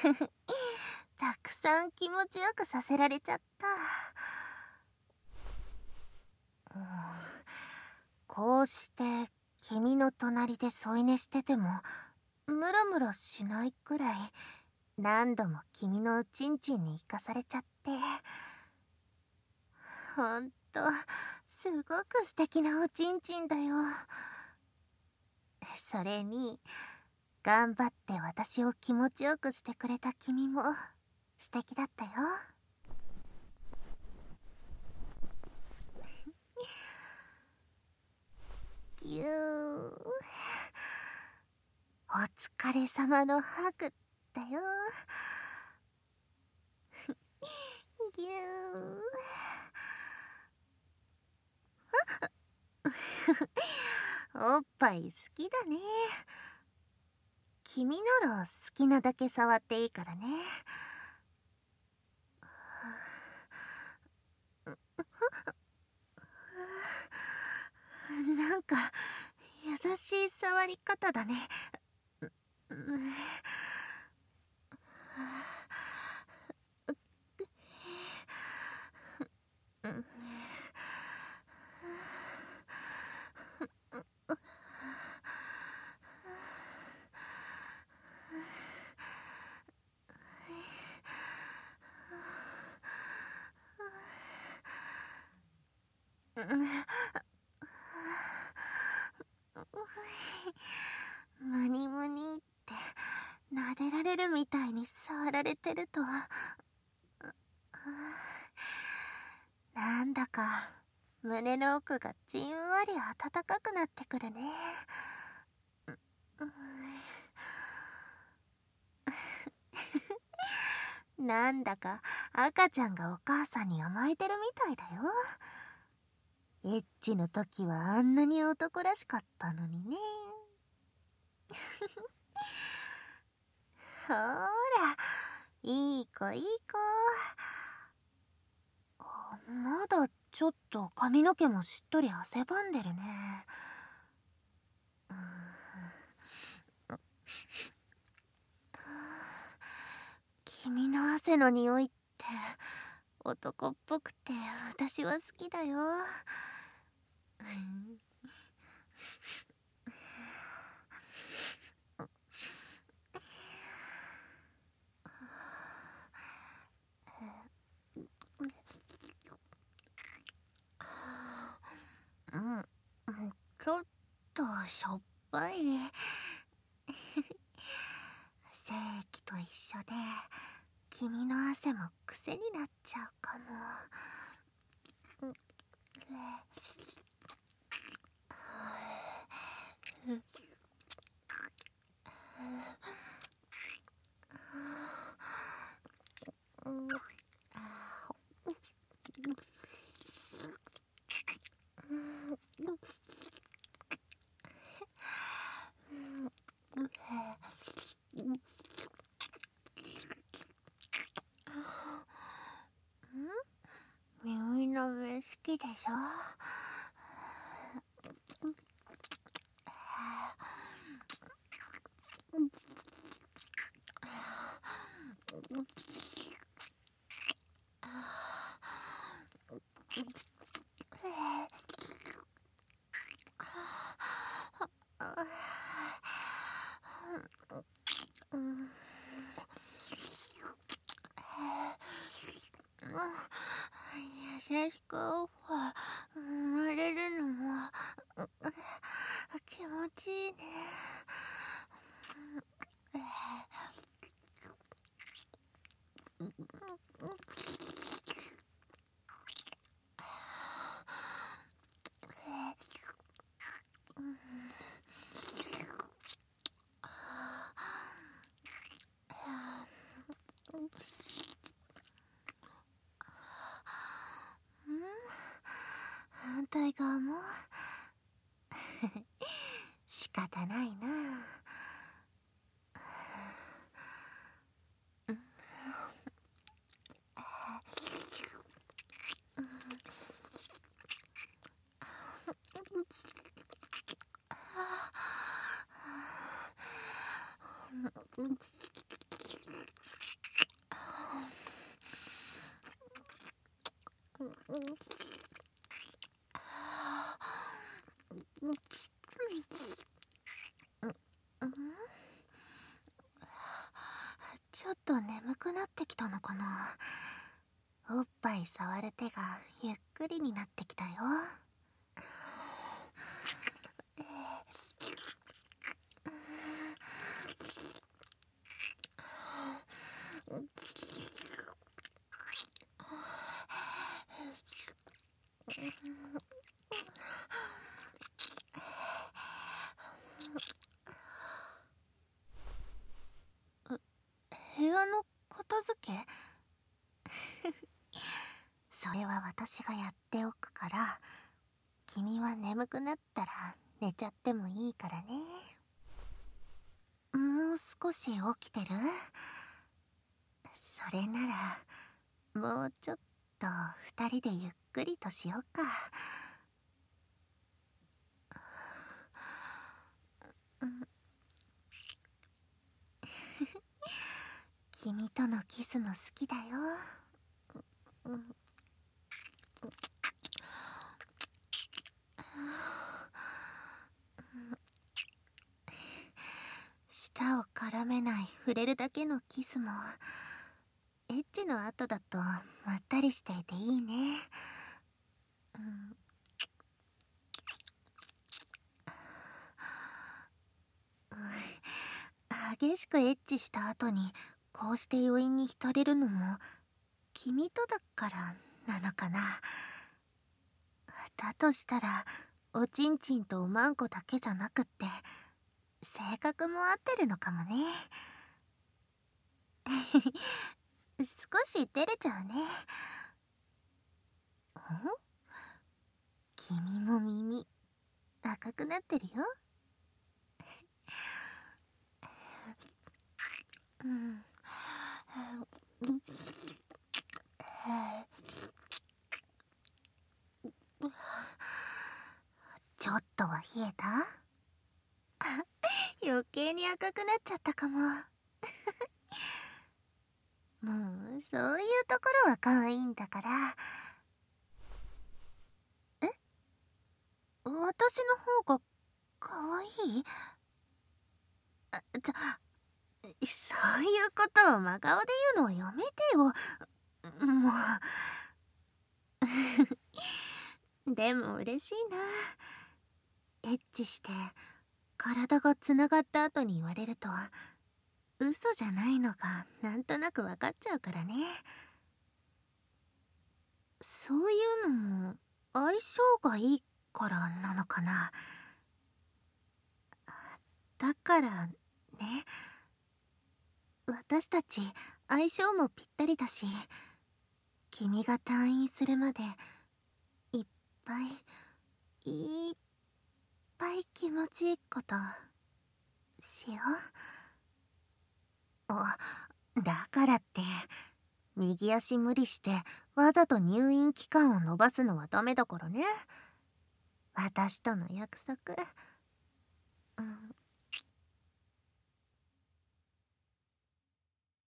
たくさん気持ちよくさせられちゃった。こうして君の隣で添い寝しててもムラムラしないくらい何度も君のおちんちんに行かされちゃって、ほんとすごく素敵なおちんちんだよ。それに頑張って私を気持ちよくしてくれた君も素敵だったよ。ぎゅー。お疲れ様のハグだよ。ぎゅー。おっぱい好きだね。君なら好きなだけ触っていいからね。なんか優しい触り方だね。ムニムニって撫でられるみたいに触られてるとなんだか胸の奥がじんわり温かくなってくるね。なんだか赤ちゃんがお母さんに甘えてるみたいだよ。エッチの時はあんなに男らしかったのにね。ほーら、いい子いい子。まだちょっと髪の毛もしっとり汗ばんでるね。君の汗の匂いって男っぽくて私は好きだよ。ちょっとしょっぱい。正規と一緒で君の汗も癖になっちゃうかも。耳の上好きでしょ。優しくオファーれるのも気持ちいいね。反対側も仕方ないな。 ちょっと眠くなってきたのかな。おっぱい触る手がゆっくりになってきたよ。部屋の片付けそれは私がやっておくから、君は眠くなったら寝ちゃってもいいからね。もう少し起きてる？それならもうちょっと二人でゆっくりとしようか。君とのキスも好きだよ。舌を絡めない触れるだけのキスもエッチの後だとまったりしていていいね。激しくエッチした後にこうして余韻に浸れるのも君とだからなのかな。だとしたらおちんちんとおまんこだけじゃなくって性格も合ってるのかもね。少し照れちゃうね。君も耳赤くなってるよ。ちょっとは冷えた？余計に赤くなっちゃったかも。もうそういうところは可愛いんだから。私の方が可愛い？そういうことを真顔で言うのはやめてよ。もうでも嬉しいな。エッチして体がつながった後に言われると嘘じゃないのがなんとなく分かっちゃうからね。そういうのも相性がいいからなのかな。だからね、私たち相性もぴったりだし、君が退院するまでいっぱいいっぱい気持ちいいことしよう。だからって右足無理してわざと入院期間を延ばすのはダメだからね。私との約束。